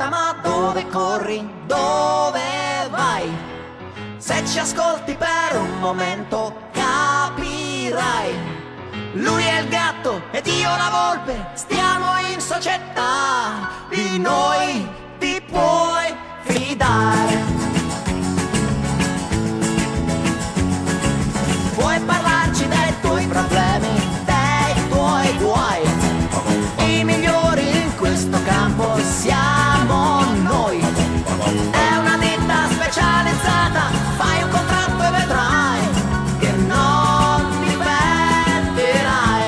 aspetta, ma dove corri? Dove vai? Se ci ascolti per un momento capirai. Lui è il gatto ed io la volpe, stiamo in società, di noi ti puoi fidare. Puoi parlarci dei tuoi problemi, dei tuoi guai. I migliori in questo campo siamo noi. È una ditta specializzata, fai un contratto e vedrai che non ti pentirai.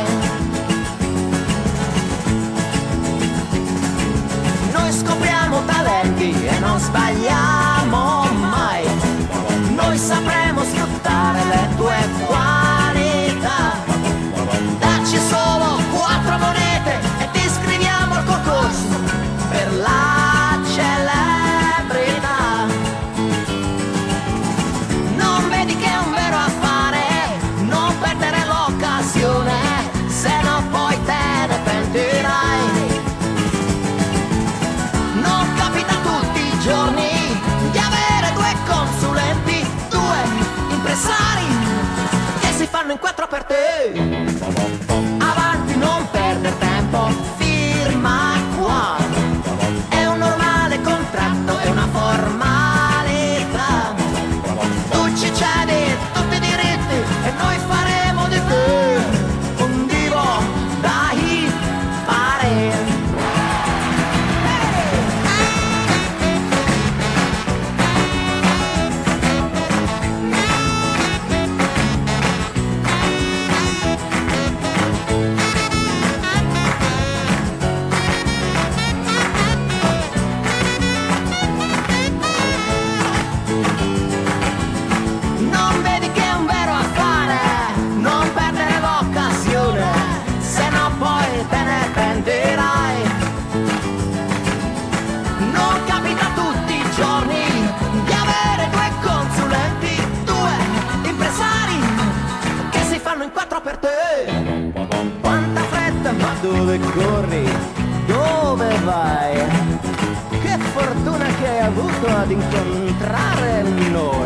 Noi scopriamo talenti e non sbagliamo mai. Noi sapremo sfruttare le tue qualità. Dacci solo 4 monete e ti iscriviamo al concorso per la celebrità. Non vedi che è un vero affare? Non perdere l'occasione, se no poi te ne pentirai. Non capita tutti i giorni di avere 2 consulenti, 2 impresari che si fanno in 4 per te. Avanti, non perdere tempo, firma qua. È un normale contratto, è una formalità. Tu ci cedi tutti i diritti e noi faremo di te un divo da hippare. Non vedi che è un vero affare? Non perdere l'occasione, se no poi te ne pentirai. Non capita tutti i giorni di avere 2 consulenti, 2 impresari che si fanno in 4 per te. Quanta fretta, ma dove corri? Dove vai? Che fortuna che hai avuto ad incontrare noi.